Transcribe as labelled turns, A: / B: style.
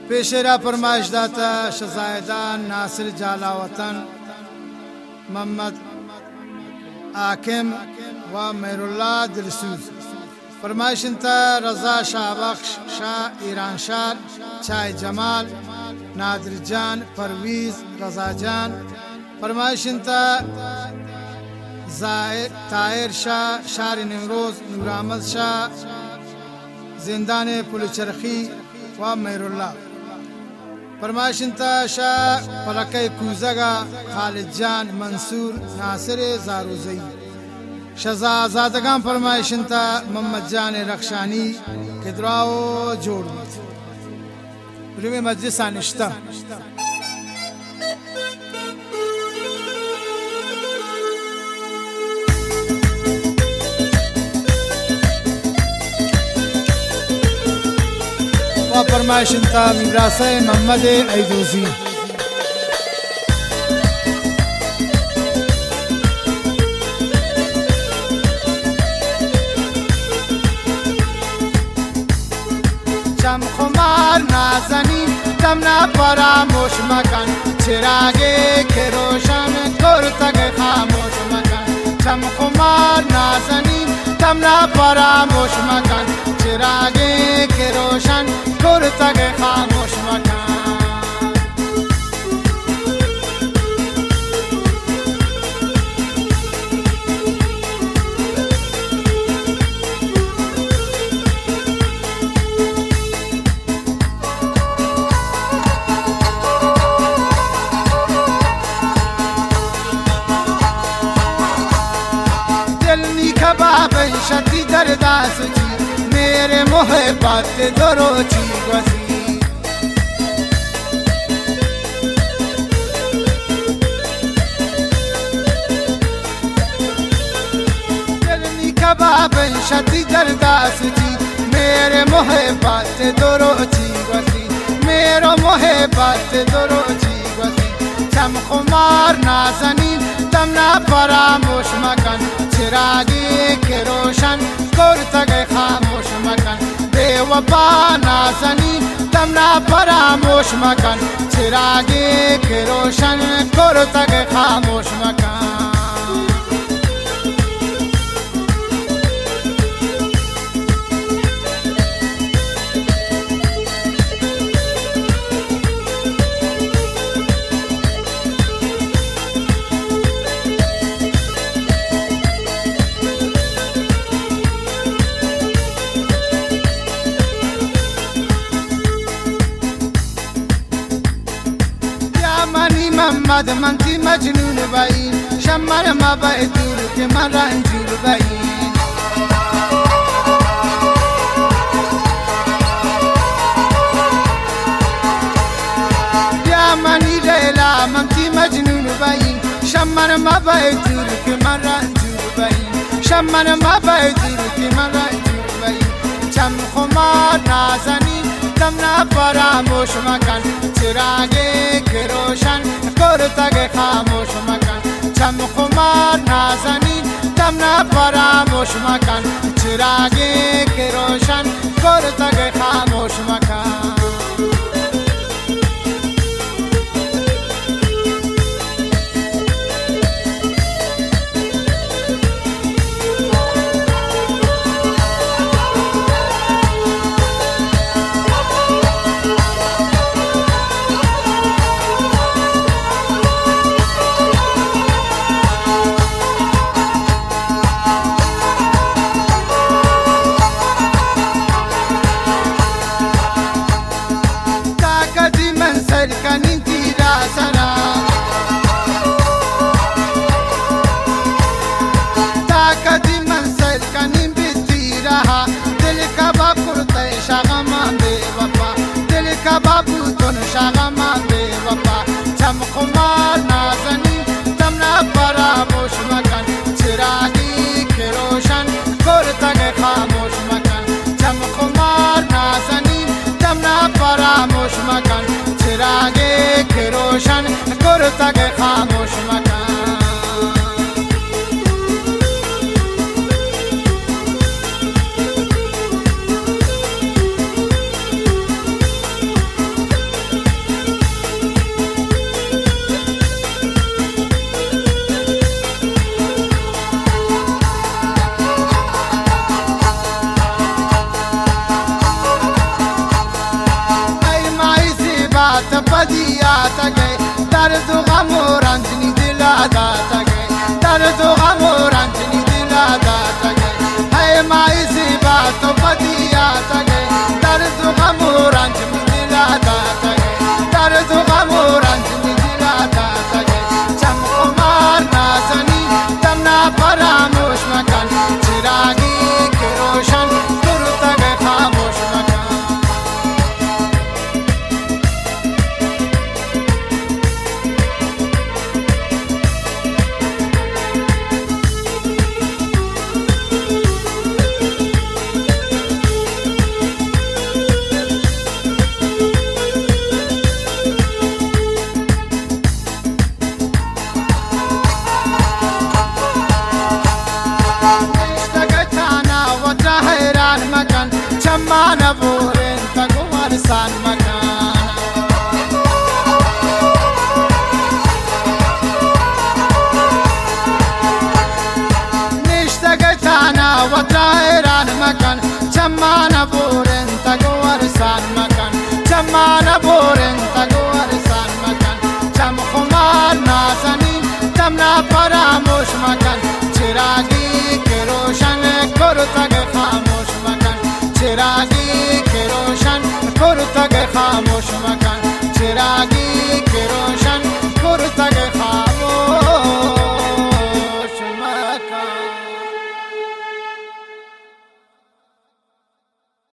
A: پیشرا فرمایش داتا شهزادان ناصر جلاوطن محمد حاکم و مهرالله دلسوز. فرمایش انتا رضا شاهبخش شاه ایرانشار چای جمال نادر جان پرویز رضا جان. فرمایش انتا طاهر شاه شار نمروز نور احمد شاه زندان پلچرخی و مهرالله. فرمایش انتا شاه پلکه کوزگا خالد جان منصور ناصر زاروزی. شهزادگان فرمایش انتا محمد جان رخشانی کدراو جوړ روی مجلس نشتا. و فرمایش انتا میراسه محمد ایدوزی. شم خمار نازنین دم فراموش مکن چراغی که روشن کر تک خاموش مکن. شم خمار نازنین دم فراموش مکن چراغی که روشن کر تک خاموش مکن. کباب شتی در داستی میرے محبت دروچی گسی. دلنی کباب شتی در داستی میرے محبت دروچی گسی میرا محبت دروچی گسی. شم خمار نازنین دم فراموش مکن چراغی که روشن کر تک خاموش مکن. بے وفا نازنین دم فراموش مکن چراغی که روشن کر تک خاموش مکن. محمد منتی مجنون بائی شمر ما بائی دور کے من رنجور بائی. یا منی لیلا منتی مجنون بائی شمر ما بائی دور کے من رنجور بائی. شمر ما بائی دور کے من رنجور بائی. چم خمار نازنی دم فراموش مکن چراغی که روشن کر تک خاموش مکن. چم خمار نازنین دم فراموش مکن چراغی که روشن کر تک خاموش مکن. बाबू तुन शागमा बे वफा. चम खुमार नाज़नी तमना फरामोश मकन चिरागी के रोशन कर तक खामोश मकन. चम खुमार नाज़नी तमना फरामोश मकन चिरागी के रोशन कर तक खामोश मकन. بدیات گه درد و غم و رنج نی دل دات گه درد و غم و رنج نی دل دات گه های مای زیبا تو بدیات گه درد و غم و رنج نی دل دات گه درد و غم و رنج نی دل دات گه چم خمار نازنی دم نا فراموش مکن چراغی که روشن دور تک خاموش مکن چما نبورن تگو ورسان مکان نشتگه تانا و تایران مکان چما نبورن تگو ورسان مکان چما نبورن تگو ورسان مکان چم خمار نازنین تم نا فراموش مکان چراغی که روشن کرو تگ